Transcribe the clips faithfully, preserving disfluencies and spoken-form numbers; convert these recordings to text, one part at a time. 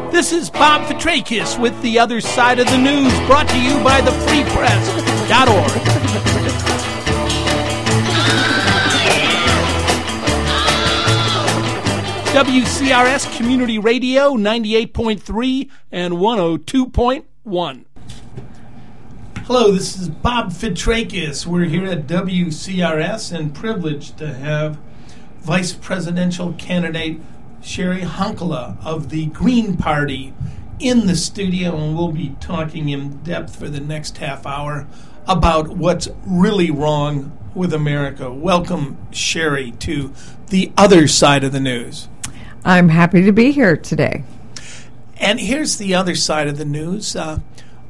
This is Bob Fitrakis with The Other Side of the News, brought to you by the free press dot org. W C R S Community Radio, ninety-eight point three and one oh two point one. Hello, this is Bob Fitrakis. We're here at W C R S and privileged to have Vice Presidential candidate Sherry Honkala of the Green Party in the studio, and we'll be talking in depth for the next half hour about what's really wrong with America. Welcome, Sherry, to The Other Side of the News. I'm happy to be here today. And here's the other side of the news. Uh,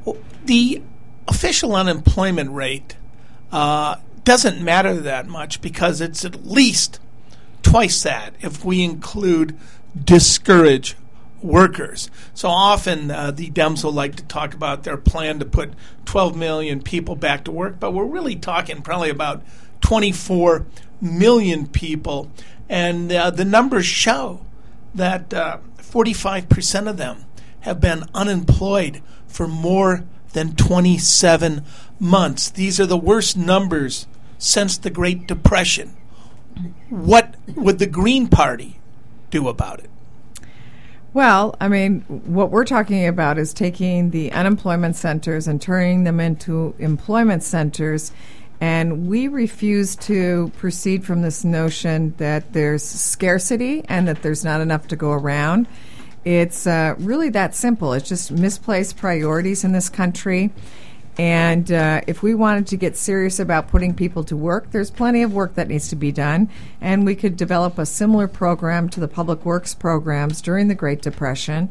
the official unemployment rate uh, doesn't matter that much because it's at least twice that if we include discouraged workers. So often uh, the Dems will like to talk about their plan to put twelve million people back to work, but we're really talking probably about twenty-four million people. And uh, the numbers show that uh, forty-five percent of them have been unemployed for more than twenty-seven months. These are the worst numbers since the Great Depression. What would the Green Party do about it? Well, I mean, what we're talking about is taking the unemployment centers and turning them into employment centers. And we refuse to proceed from this notion that there's scarcity and that there's not enough to go around. It's uh, really that simple. It's just misplaced priorities in this country. And uh, if we wanted to get serious about putting people to work, there's plenty of work that needs to be done. And we could develop a similar program to the public works programs during the Great Depression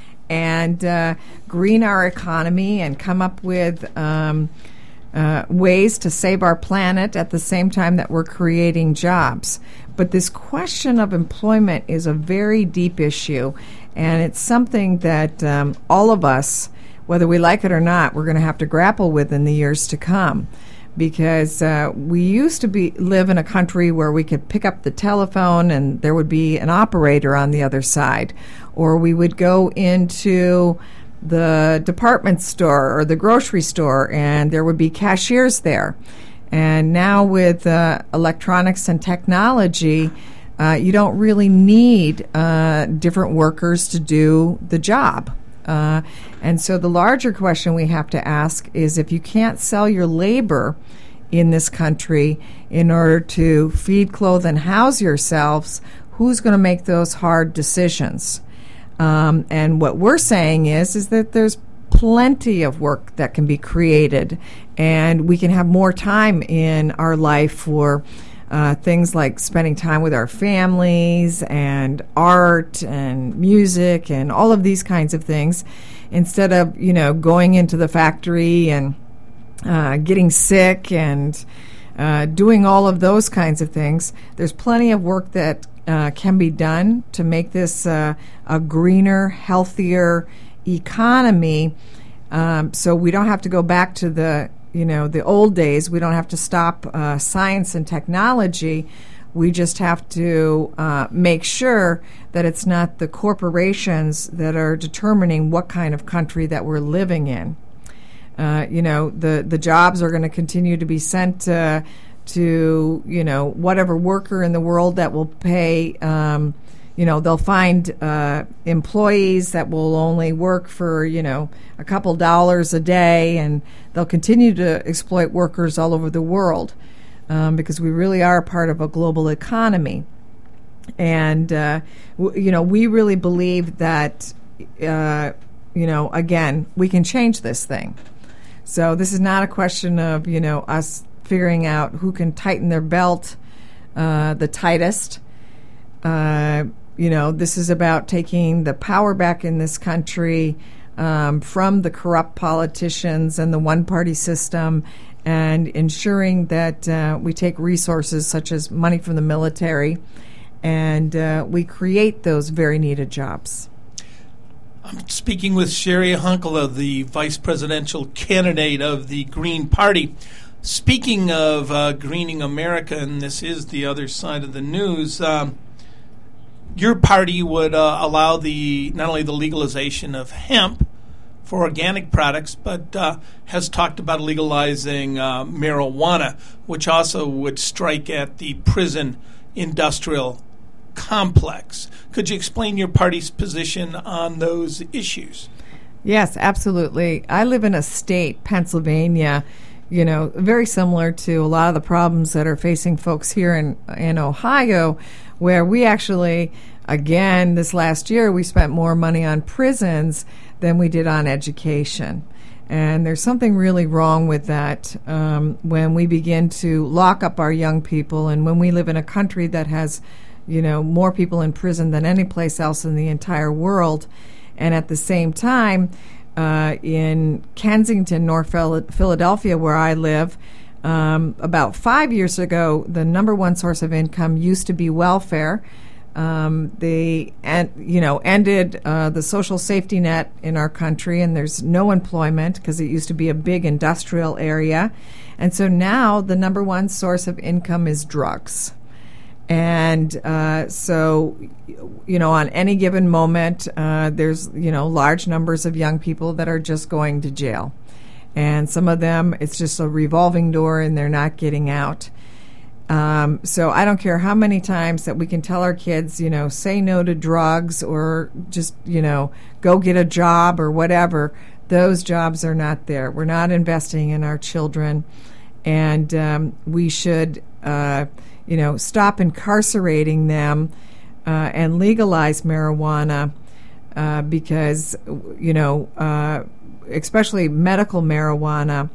and uh, green our economy and come up with um, uh, ways to save our planet at the same time that we're creating jobs. But this question of employment is a very deep issue, and it's something that um, all of us, whether we like it or not, we're going to have to grapple with in the years to come. Because uh, we used to be live in a country where we could pick up the telephone and there would be an operator on the other side. Or we would go into the department store or the grocery store and there would be cashiers there. And now with uh, electronics and technology, uh, you don't really need uh, different workers to do the job. Uh, and so the larger question we have to ask is, if you can't sell your labor in this country in order to feed, clothe, and house yourselves, who's going to make those hard decisions? Um, and what we're saying is, is that there's plenty of work that can be created, and we can have more time in our life for Uh, things like spending time with our families and art and music and all of these kinds of things, instead of, you know, going into the factory and uh, getting sick and uh, doing all of those kinds of things. There's plenty of work that uh, can be done to make this uh, a greener, healthier economy, um, so we don't have to go back to the You know, the old days. We don't have to stop uh, science and technology. We just have to uh, make sure that it's not the corporations that are determining what kind of country that we're living in. Uh, you know, the, the jobs are going to continue to be sent uh, to, you know, whatever worker in the world that will pay. Um, you know, they'll find uh, employees that will only work for, you know, a couple dollars a day, and they'll continue to exploit workers all over the world um, because we really are part of a global economy. And, uh, w- you know, we really believe that, uh, you know, again, we can change this thing. So this is not a question of, you know, us figuring out who can tighten their belt uh, the tightest. Uh, you know, this is about taking the power back in this country um, from the corrupt politicians and the one-party system, and ensuring that uh, we take resources such as money from the military and uh, we create those very needed jobs. I'm speaking with Sherry Honkala, the vice presidential candidate of the Green Party. Speaking of uh, greening America, and this is the other side of the news, um, your party would uh, allow the not only the legalization of hemp for organic products, but uh, has talked about legalizing uh, marijuana, which also would strike at the prison industrial complex. Could you explain your party's position on those issues? Yes, absolutely. I live in a state, Pennsylvania, you know, very similar to a lot of the problems that are facing folks here in, in Ohio, where we actually, again, this last year, we spent more money on prisons than we did on education. And there's something really wrong with that um, when we begin to lock up our young people, and when we live in a country that has, you know, more people in prison than any place else in the entire world. And at the same time, uh, in Kensington, North Philadelphia, where I live, um, about five years ago, the number one source of income used to be welfare. Um, they, en- you know, ended uh, the social safety net in our country, and there's no employment because it used to be a big industrial area. And so now the number one source of income is drugs. And uh, so, you know, on any given moment, uh, there's, you know, large numbers of young people that are just going to jail. And some of them, it's just a revolving door and they're not getting out. Um, so I don't care how many times that we can tell our kids, you know, say no to drugs or just, you know, go get a job or whatever. Those jobs are not there. We're not investing in our children. And um, we should... Uh, you know, stop incarcerating them uh, and legalize marijuana uh, because, you know, uh, especially medical marijuana,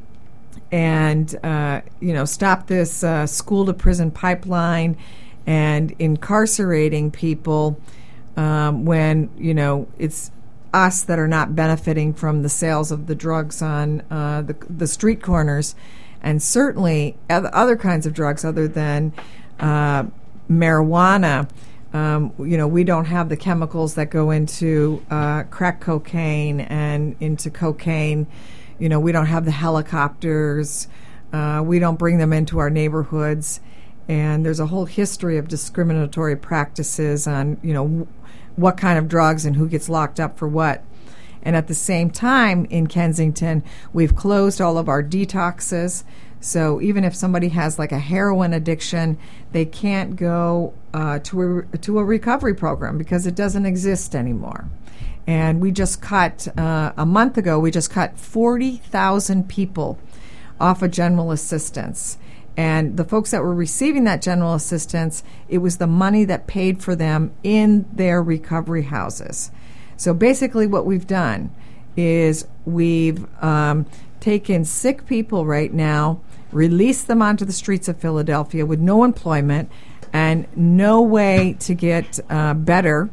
and, uh, you know, stop this uh, school-to-prison pipeline and incarcerating people um, when, you know, it's us that are not benefiting from the sales of the drugs on uh, the, the street corners. And certainly other kinds of drugs other than uh, marijuana. Um, you know, we don't have the chemicals that go into uh, crack cocaine and into cocaine. You know, we don't have the helicopters. Uh, we don't bring them into our neighborhoods. And there's a whole history of discriminatory practices on, you know, w- what kind of drugs and who gets locked up for what. And at the same time, in Kensington, we've closed all of our detoxes. So even if somebody has like a heroin addiction, they can't go uh, to a, re- to a recovery program because it doesn't exist anymore. And we just cut, uh, a month ago, we just cut forty thousand people off of general assistance. And the folks that were receiving that general assistance, it was the money that paid for them in their recovery houses. So basically what we've done is we've um, taken sick people right now, released them onto the streets of Philadelphia with no employment and no way to get uh, better,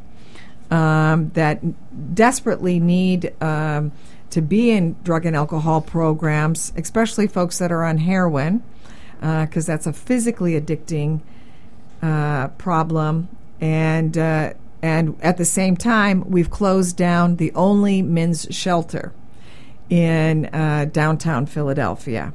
um, that desperately need um, to be in drug and alcohol programs, especially folks that are on heroin, because uh, that's a physically addicting uh, problem. And uh, And at the same time, we've closed down the only men's shelter in uh, downtown Philadelphia.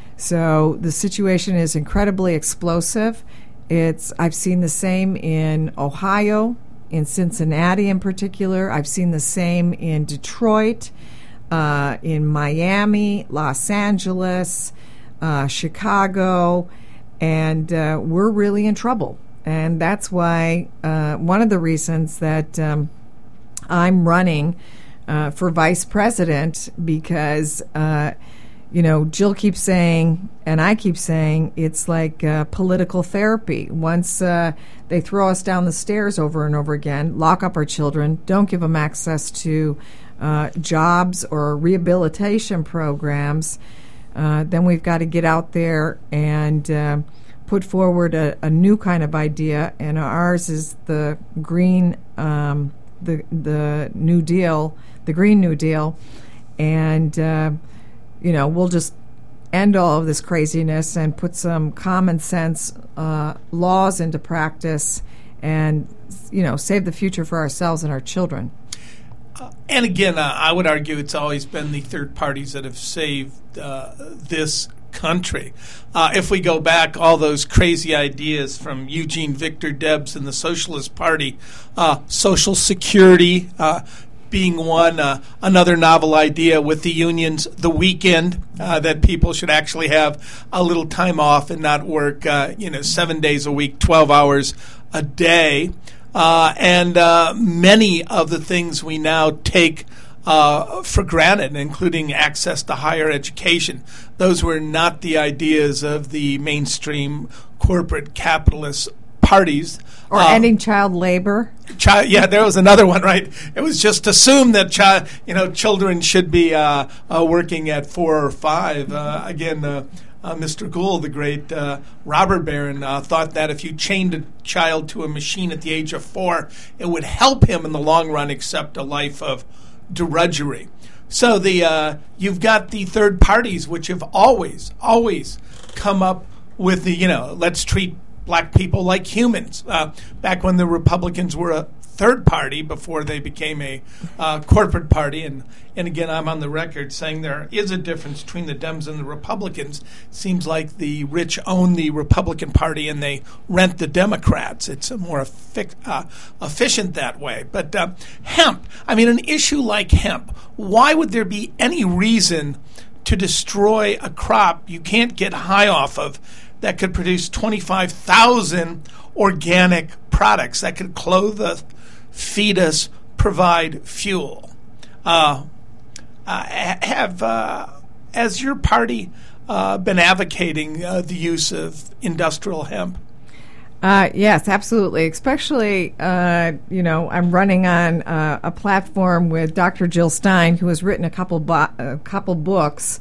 So the situation is incredibly explosive. It's I've seen the same in Ohio, in Cincinnati in particular. I've seen the same in Detroit, uh, in Miami, Los Angeles, uh, Chicago, and uh, we're really in trouble. And that's why uh, one of the reasons that um, I'm running uh, for vice president, because, uh, you know, Jill keeps saying, and I keep saying, it's like uh, political therapy. Once uh, they throw us down the stairs over and over again, lock up our children, don't give them access to uh, jobs or rehabilitation programs, uh, then we've got to get out there and uh, put forward a, a new kind of idea, and ours is the green, um, the the New Deal, the Green New Deal, and uh, you know we'll just end all of this craziness and put some common sense uh, laws into practice, and you know save the future for ourselves and our children. Uh, and again, uh, I would argue it's always been the third parties that have saved uh, this country. Uh, if we go back, all those crazy ideas from Eugene Victor Debs and the Socialist Party, uh, Social Security uh, being one, uh, another novel idea with the unions, the weekend, uh, that people should actually have a little time off and not work, uh, you know, seven days a week, twelve hours a day. Uh, and uh, many of the things we now take uh, for granted, including access to higher education, those were not the ideas of the mainstream corporate capitalist parties. Or uh, ending child labor. Child, yeah, there was another one, right? It was just assumed that child, you know, children should be uh, uh, working at four or five. Uh, again, uh, uh, Mister Gould, the great uh, robber baron, uh, thought that if you chained a child to a machine at the age of four, it would help him in the long run accept a life of drudgery. So the uh, you've got the third parties, which have always, always come up with the, you know, let's treat black people like humans. Uh, back when the Republicans were a third party before they became a uh, corporate party. And, and again, I'm on the record saying there is a difference between the Dems and the Republicans. Seems like the rich own the Republican Party and they rent the Democrats. It's a more effic- uh, efficient that way. But uh, hemp, I mean, an issue like hemp, why would there be any reason to destroy a crop you can't get high off of that could produce twenty-five thousand organic products that could clothe us, feed us, provide fuel? Uh, uh, have, uh, has your party uh, been advocating uh, the use of industrial hemp? Uh, yes, absolutely. Especially, uh, you know, I'm running on uh, a platform with Doctor Jill Stein, who has written a couple bo- a couple books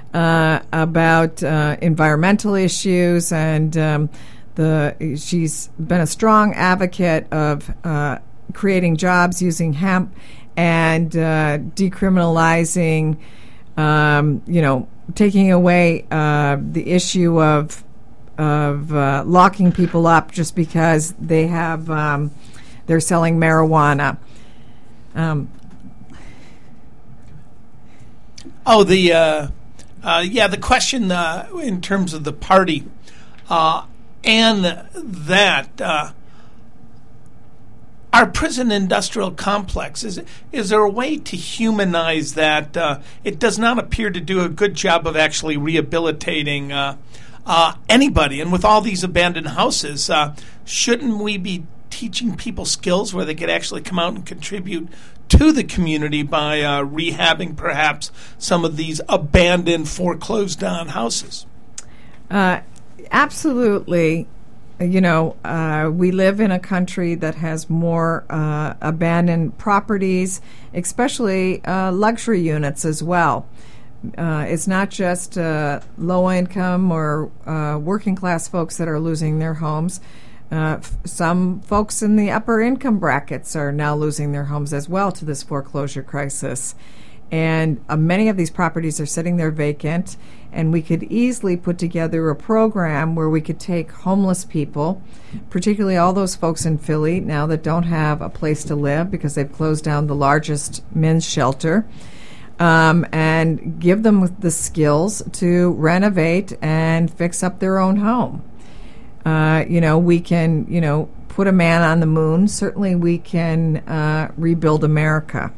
uh, about uh, environmental issues, and um, the she's been a strong advocate of uh, creating jobs using hemp and uh, decriminalizing, um, you know, taking away uh, the issue of of uh, locking people up just because they have um, they're selling marijuana. Um, oh, the uh, uh, yeah, the question uh, in terms of the party uh, and that uh, our prison industrial complex, is is there a way to humanize that? Uh, it does not appear to do a good job of actually rehabilitating Uh, Uh, anybody. And with all these abandoned houses, uh, shouldn't we be teaching people skills where they could actually come out and contribute to the community by uh, rehabbing perhaps some of these abandoned, foreclosed down houses? Uh, absolutely. You know, uh, we live in a country that has more uh, abandoned properties, especially uh, luxury units as well. Uh, it's not just uh, low-income or uh, working-class folks that are losing their homes. Uh, f- some folks in the upper-income brackets are now losing their homes as well to this foreclosure crisis. And uh, many of these properties are sitting there vacant, and we could easily put together a program where we could take homeless people, particularly all those folks in Philly now that don't have a place to live because they've closed down the largest men's shelter, Um, and give them the skills to renovate and fix up their own home. Uh, you know, we can, you know, put a man on the moon. Certainly we can uh, rebuild America.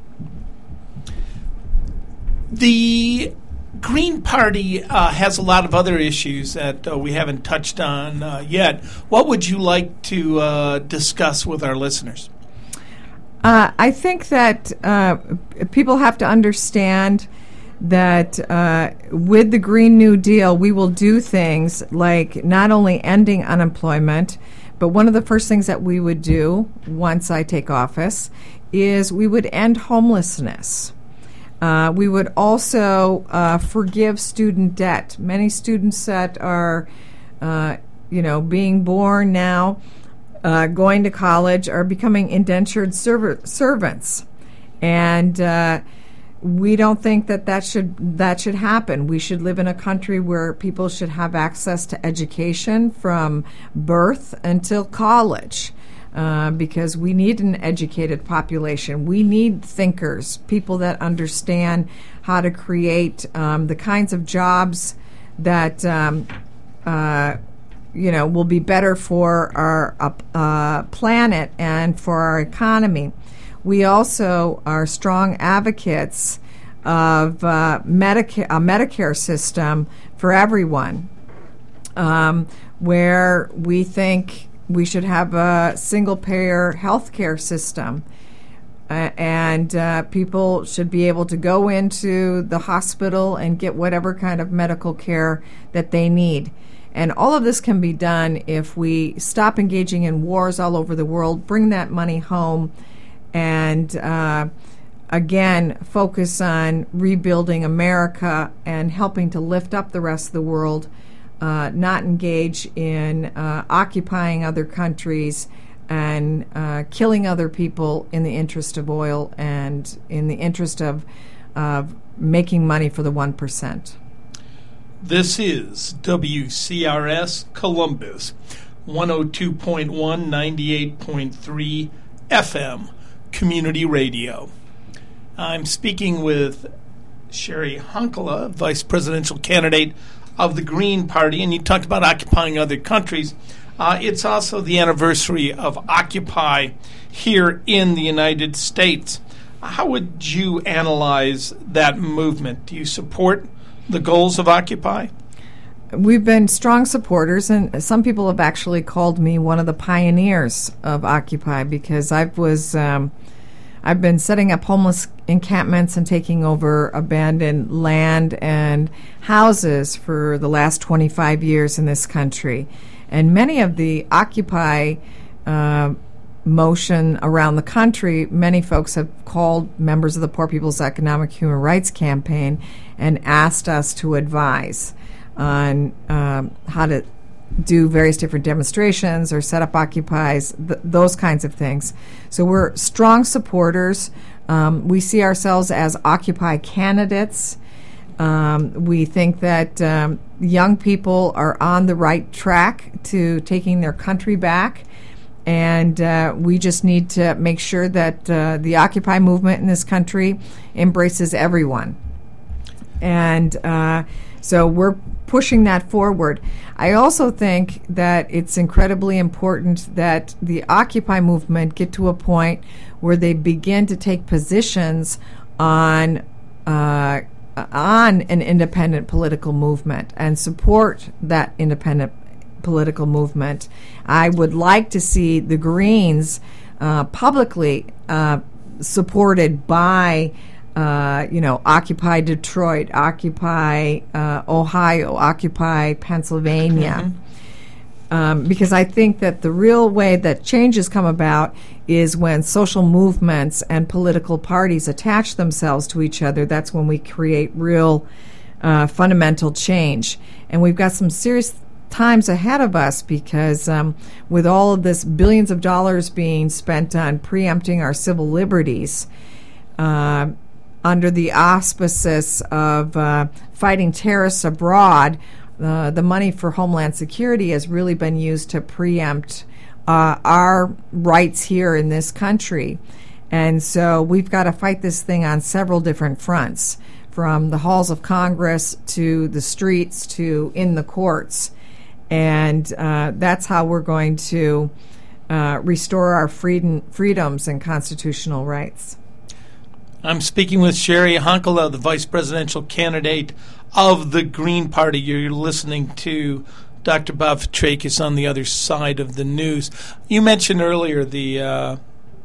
The Green Party uh, has a lot of other issues that uh, we haven't touched on uh, yet. What would you like to uh, discuss with our listeners? Uh, I think that uh, people have to understand that uh, with the Green New Deal, we will do things like not only ending unemployment, but one of the first things that we would do once I take office is we would end homelessness. Uh, we would also uh, forgive student debt. Many students that are, uh, you know, being born now, Uh, going to college, are becoming indentured server- servants, and uh, we don't think that that should that should happen. We should live in a country where people should have access to education from birth until college, uh, because we need an educated population. We need thinkers, people that understand how to create um, the kinds of jobs that um, uh, you know will be better for our uh, planet and for our economy. We also are strong advocates of uh, Medicare, a Medicare system for everyone, um, where we think we should have a single-payer health care system. Uh, and uh, people should be able to go into the hospital and get whatever kind of medical care that they need. And all of this can be done if we stop engaging in wars all over the world, bring that money home, and uh, again, focus on rebuilding America and helping to lift up the rest of the world, uh, not engage in uh, occupying other countries and uh, killing other people in the interest of oil and in the interest of uh, making money for the one percent. This is W C R S Columbus, one oh two point one, ninety-eight point three F M Community Radio. I'm speaking with Sherry Honkala, vice presidential candidate of the Green Party, and you talked about occupying other countries. Uh, it's also the anniversary of Occupy here in the United States. How would you analyze that movement? Do you support the goals of Occupy? We've been strong supporters, and some people have actually called me one of the pioneers of Occupy because I was um, I've been setting up homeless encampments and taking over abandoned land and houses for the last twenty-five years in this country. And many of the Occupy uh, motion around the country, many folks have called members of the Poor People's Economic Human Rights Campaign and asked us to advise on um, how to do various different demonstrations or set up Occupies, th- those kinds of things. So we're strong supporters. Um, we see ourselves as Occupy candidates. Um, we think that um, young people are on the right track to taking their country back, and uh, we just need to make sure that uh, the Occupy movement in this country embraces everyone. And uh, so we're pushing that forward. I also think that it's incredibly important that the Occupy movement get to a point where they begin to take positions on uh, on an independent political movement and support that independent political movement. I would like to see the Greens uh, publicly uh, supported by Uh, you know, Occupy Detroit, Occupy uh, Ohio, Occupy Pennsylvania. Mm-hmm. Um, because I think that the real way that changes come about is when social movements and political parties attach themselves to each other. That's when we create real uh, fundamental change. And we've got some serious times ahead of us because um, with all of this billions of dollars being spent on preempting our civil liberties, uh, under the auspices of uh, fighting terrorists abroad, uh, the money for Homeland Security has really been used to preempt uh, our rights here in this country. And so we've got to fight this thing on several different fronts, from the halls of Congress to the streets to in the courts. And uh, that's how we're going to uh, restore our freedom, freedoms and constitutional rights. I'm speaking with Sherry Honkala, the vice presidential candidate of the Green Party. You're listening to Doctor Bob Fitrakis on the other side of the news. You mentioned earlier the uh,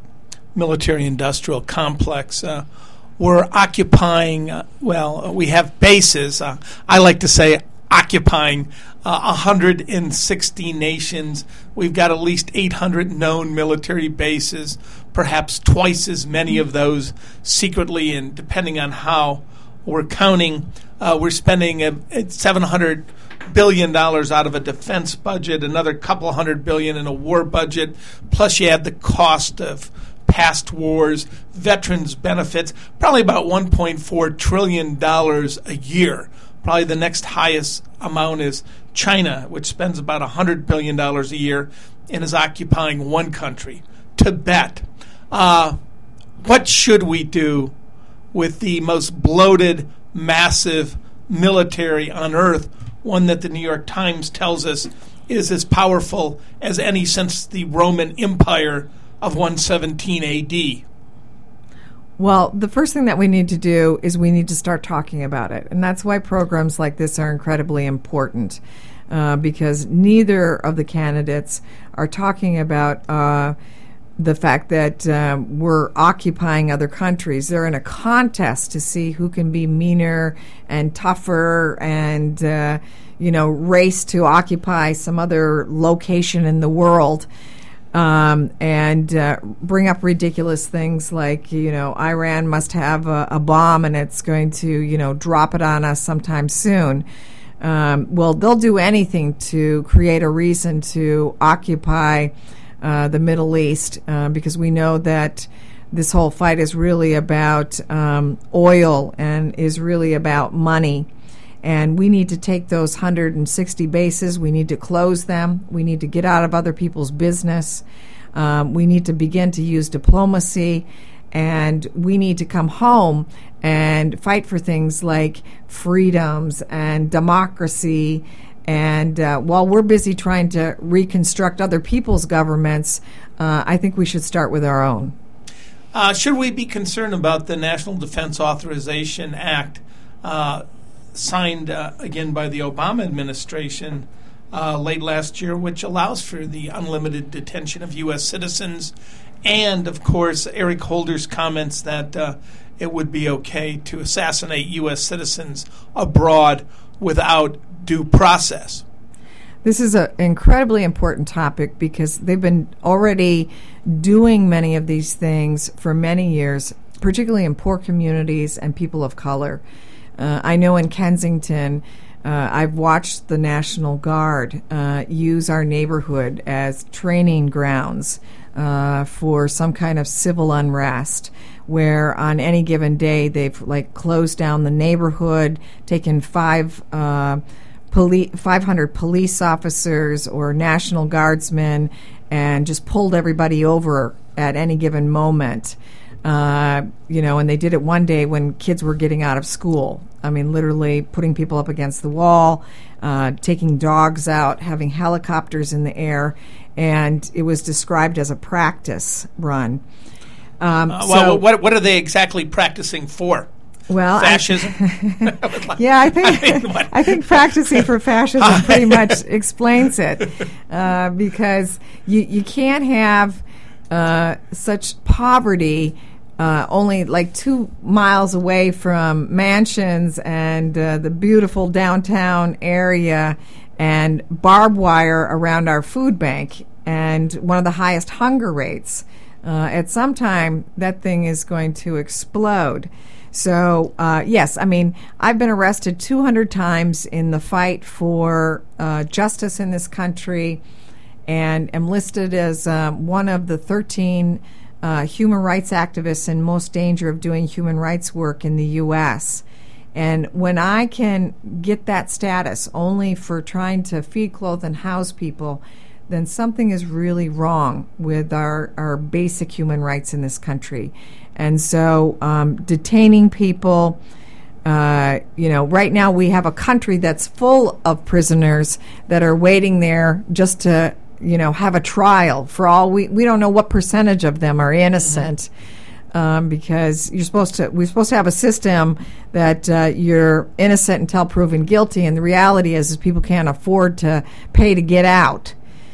military-industrial complex. Uh, we're occupying, uh, well, we have bases. Uh, I like to say occupying uh, one hundred sixty nations. We've got at least eight hundred known military bases, perhaps twice as many of those secretly, and depending on how we're counting, uh, we're spending uh, seven hundred billion dollars out of a defense budget, another couple hundred billion in a war budget, plus you add the cost of past wars, veterans benefits, probably about one point four trillion dollars a year. Probably the next highest amount is China, which spends about one hundred billion dollars a year and is occupying one country, Tibet. Uh, what should we do with the most bloated, massive military on earth one that the New York Times tells us is as powerful as any since the Roman Empire of one seventeen A D? Well, the first thing that we need to do is we need to start talking about it. And that's why programs like this are incredibly important, uh, because neither of the candidates are talking about uh, the fact that um, we're occupying other countries. They're in a contest to see who can be meaner and tougher and, uh, you know, race to occupy some other location in the world. Um, and uh, bring up ridiculous things like, you know, Iran must have a, a bomb and it's going to, you know, drop it on us sometime soon. Um, well, they'll do anything to create a reason to occupy uh, the Middle East uh, because we know that this whole fight is really about um, oil and is really about money. And we need to take those one hundred sixty bases. We need to close them. We need to get out of other people's business. Um, we need to begin to use diplomacy. And we need to come home and fight for things like freedoms and democracy. And uh, while we're busy trying to reconstruct other people's governments, uh, I think we should start with our own. Uh, should we be concerned about the National Defense Authorization Act uh, signed uh, again by the Obama administration uh, late last year, which allows for the unlimited detention of U S citizens, and, of course, Eric Holder's comments that uh, it would be okay to assassinate U S citizens abroad without due process? This is an incredibly important topic because they've been already doing many of these things for many years, particularly in poor communities and people of color. Uh, I know in Kensington, uh, I've watched the National Guard uh, use our neighborhood as training grounds uh, for some kind of civil unrest, where on any given day they've like closed down the neighborhood, taken five uh, poli- five hundred police officers or National Guardsmen, and just pulled everybody over at any given moment. Uh, you know, and they did it one day when kids were getting out of school. I mean, literally putting people up against the wall, uh, taking dogs out, having helicopters in the air, and it was described as a practice run. Um, uh, well, so, what what are they exactly practicing for? Well, fascism. I, yeah, I think I, mean, I think practicing for fascism pretty much explains it, uh, because you you can't have uh, such poverty. Uh, only like two miles away from mansions and uh, the beautiful downtown area and barbed wire around our food bank and one of the highest hunger rates. Uh, at some time, that thing is going to explode. So, uh, yes, I mean, I've been arrested two hundred times in the fight for uh, justice in this country and am listed as um, one of the thirteen Uh, human rights activists in most danger of doing human rights work in the U S And when I can get that status only for trying to feed, clothe, and house people, then something is really wrong with our, our basic human rights in this country. And so um, detaining people, uh, you know, right now we have a country that's full of prisoners that are waiting there just to you know, have a trial. For all we we don't know what percentage of them are innocent, mm-hmm. um, because you're supposed to we're supposed to have a system that uh, you're innocent until proven guilty, and the reality is, is people can't afford to pay to get out,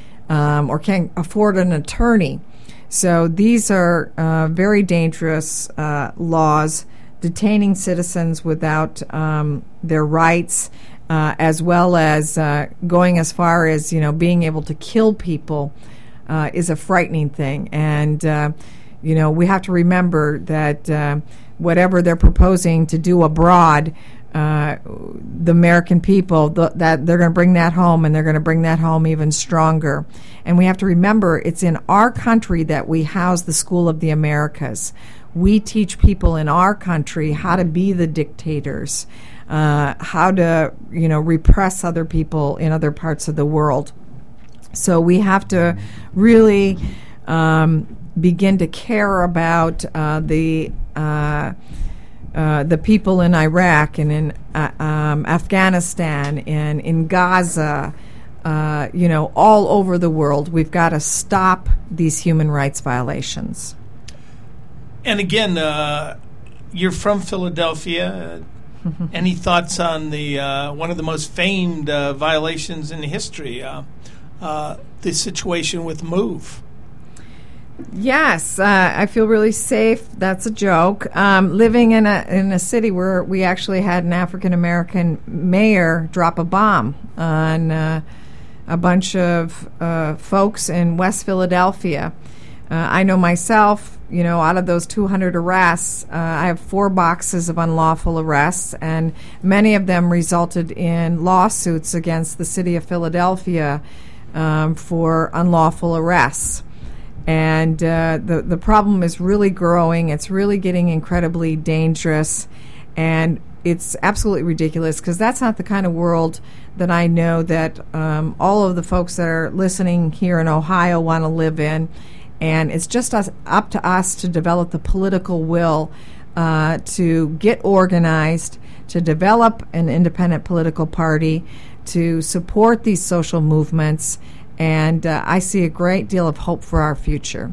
um, or can't afford an attorney. So these are uh, very dangerous uh, laws, detaining citizens without um, their rights. Uh, as well as uh, going as far as, you know, being able to kill people uh, is a frightening thing. And, uh, you know, we have to remember that uh, whatever they're proposing to do abroad, uh, the American people, th- that they're going to bring that home, and they're going to bring that home even stronger. And we have to remember it's in our country that we house the School of the Americas. We teach people in our country how to be the dictators, Uh, how to, you know, repress other people in other parts of the world. So we have to really um, begin to care about uh, the uh, uh, the people in Iraq and in uh, um, Afghanistan and in Gaza, uh, you know, all over the world. We've got to stop these human rights violations. And again, uh, you're from Philadelphia. Mm-hmm. Any thoughts on the uh, one of the most famed uh, violations in history, uh, uh, the situation with MOVE? Yes, uh, I feel really safe. That's a joke. Um, living in a in a city where we actually had an African American mayor drop a bomb on uh, a bunch of uh, folks in West Philadelphia. Uh, I know myself, you know, out of those two hundred arrests, uh, I have four boxes of unlawful arrests, and many of them resulted in lawsuits against the city of Philadelphia um, for unlawful arrests. And uh, the, the problem is really growing. It's really getting incredibly dangerous, and it's absolutely ridiculous because that's not the kind of world that I know that um, all of the folks that are listening here in Ohio want to live in. And it's just us, up to us to develop the political will uh, to get organized, to develop an independent political party, to support these social movements. And uh, I see a great deal of hope for our future.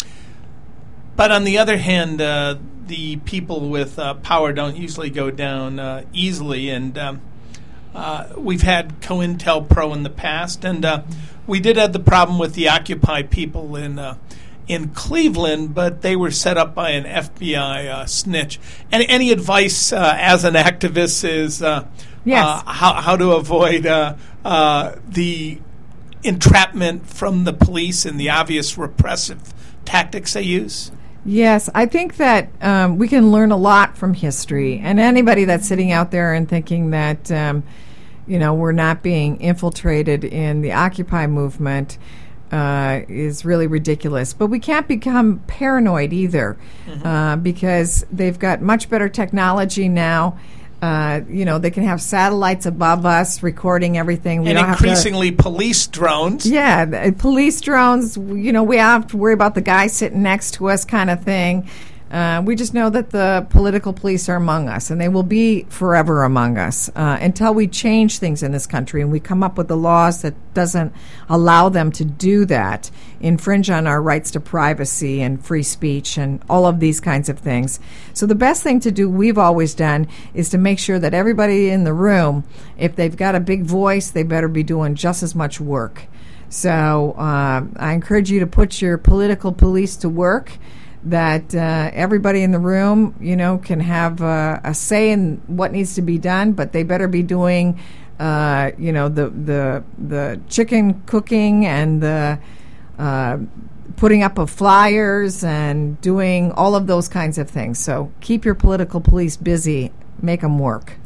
But on the other hand, uh, the people with uh, power don't usually go down uh, easily. And um, uh, we've had COINTELPRO in the past. And uh, we did have the problem with the Occupy people in uh, in Cleveland, but they were set up by an F B I uh, snitch. And any advice uh, as an activist is uh, yes. uh, how, how to avoid uh, uh, the entrapment from the police and the obvious repressive tactics they use? Yes, I think that um, we can learn a lot from history. And anybody that's sitting out there and thinking that, um, you know, we're not being infiltrated in the Occupy movement uh, is really ridiculous. But we can't become paranoid either mm-hmm. uh, because they've got much better technology now. Uh, you know, they can have satellites above us recording everything. We and don't increasingly have to, police drones. Yeah, the, police drones. You know, we have to worry about the guy sitting next to us kind of thing. Uh, we just know that the political police are among us, and they will be forever among us uh, until we change things in this country and we come up with the laws that doesn't allow them to do that, infringe on our rights to privacy and free speech and all of these kinds of things. So the best thing to do, we've always done, is to make sure that everybody in the room, if they've got a big voice, they better be doing just as much work. So uh, I encourage you to put your political police to work, that uh, everybody in the room, you know, can have uh, a say in what needs to be done, but they better be doing, uh, you know, the the the chicken cooking and the uh, putting up of flyers and doing all of those kinds of things. So keep your political police busy, make them work.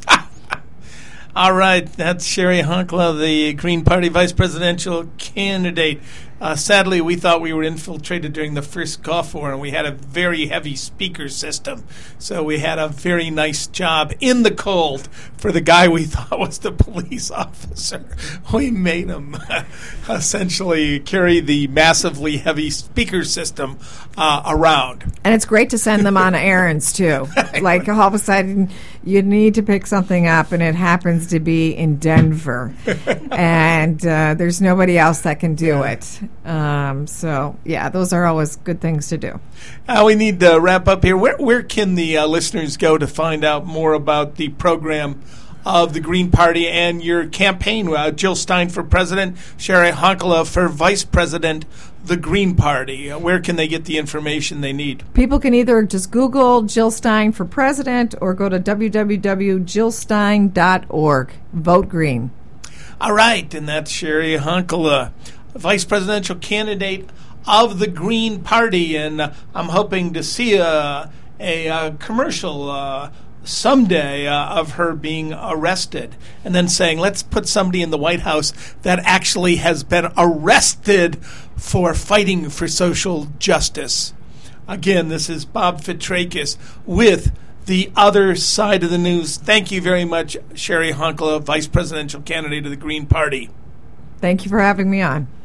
All right, that's Sherry Honkla, the Green Party vice presidential candidate. Uh, sadly, we thought we were infiltrated during the first Gulf War, and we had a very heavy speaker system. So we had a very nice job in the cold for the guy we thought was the police officer. We made him uh, essentially carry the massively heavy speaker system uh, around. And it's great to send them on errands, too. Like, all of a sudden, you need to pick something up, and it happens to be in Denver. And uh, there's nobody else that can do it. Um, so, yeah, those are always good things to do. Uh, we need to wrap up here. Where, where can the uh, listeners go to find out more about the program of the Green Party and your campaign? Uh, Jill Stein for president, Sherry Honkla for vice president, the Green Party. Uh, where can they get the information they need? People can either just Google Jill Stein for president or go to w w w dot jill stein dot org. Vote green. All right, and that's Sherry Honkla, vice presidential candidate of the Green Party, and uh, I'm hoping to see a, a, a commercial uh, someday uh, of her being arrested and then saying, let's put somebody in the White House that actually has been arrested for fighting for social justice. Again, this is Bob Fitrakis with The Other Side of the News. Thank you very much, Sherry Honkla, vice presidential candidate of the Green Party. Thank you for having me on.